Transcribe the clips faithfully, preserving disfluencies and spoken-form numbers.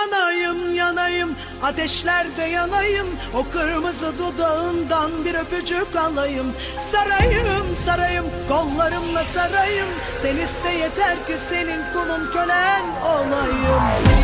Yanayım yanayım, ateşlerde yanayım, o kırmızı dudağından bir öpücük alayım. Sarayım sarayım, kollarımla sarayım, sen iste yeter ki senin kulun kölen olayım.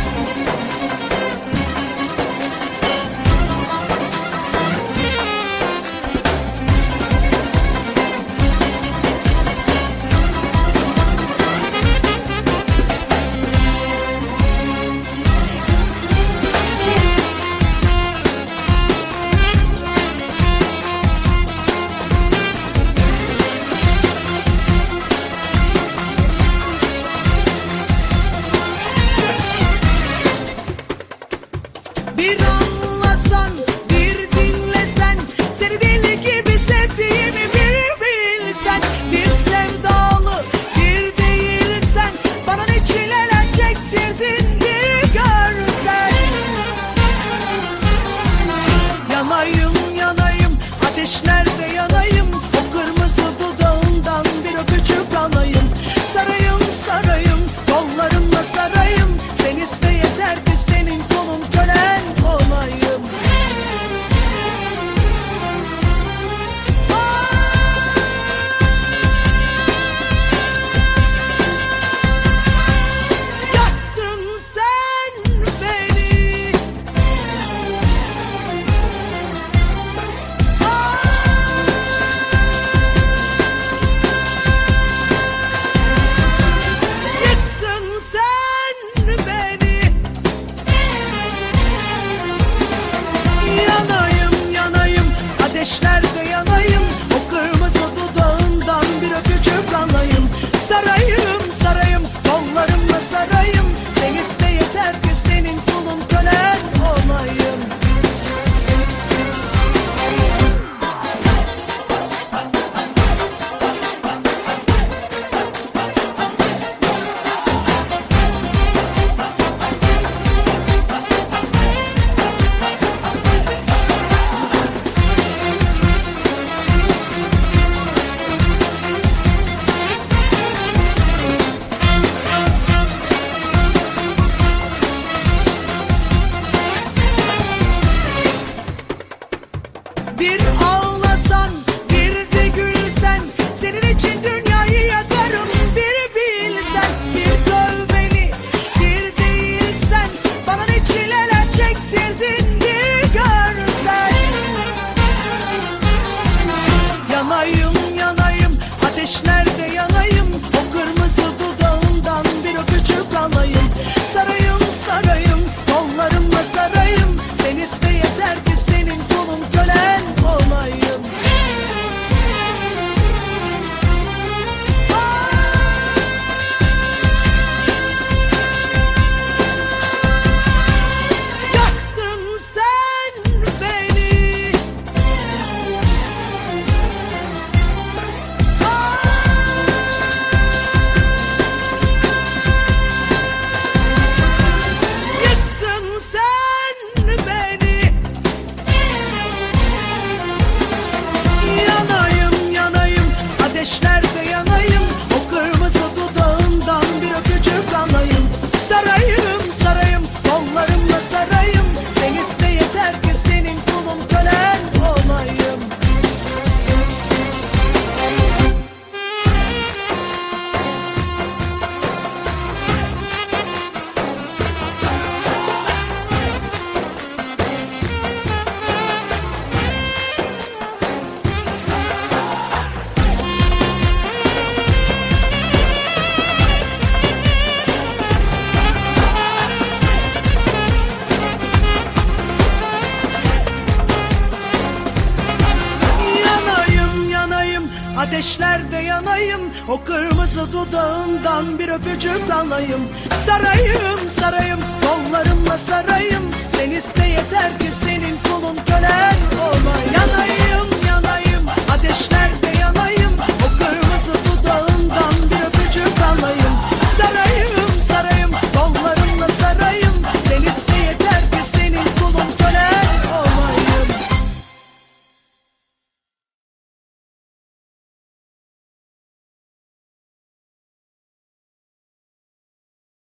Bir anlasan, bir dinlesen, seni deli gibi sevdiğimi bir bilsen. Bir sevdalı, bir değilsen, bana ne çileler çektirdin bir görsen. Yanayım yanayım, ateşlerde yanayım, o kırmızı dudağından bir öpücük alayım. Sarayım sarayım, kollarımla sarayım, sen iste yeter ki senin kolun kölen olayım. Yaktın sen beni, yıktın sen beni. Yanayım yanayım, ateşlerde yanayım, o kırmızı dudağından bir öpücük alayım. Sarayım sarayım, kollarımla sarayım, sen iste yeter ki senin kulun kölen olayım. Bir ağlasan, bir de gülsen, senin için dünyayı yakarım bir bilsen. Bir döv beni, bir değilsen, bana ne çileler çektirdin bir görsen. Yanayım yanayım, ateşlerde yanayım, o kırmızı dudağından bir öpücük alayım. Sarayım sarayım, kollarımla sarayım, sen iste yeter ki senin kulun kölen olayım. Yaktın sen beni, yıktın sen beni. Yanayım yanayım, ateşlerde yanayım, o kırmızı dudağından bir öpücük alayım. Sarayım sarayım, kollarımla sarayım, sen iste yeter ki senin kulun kölen olayım. Yanayım yanayım, ateşlerde yanayım, o kırmızı dudağından bir öpücük alayım. Sarayım sarayım, kollarımla sarayım, sen iste yeter ki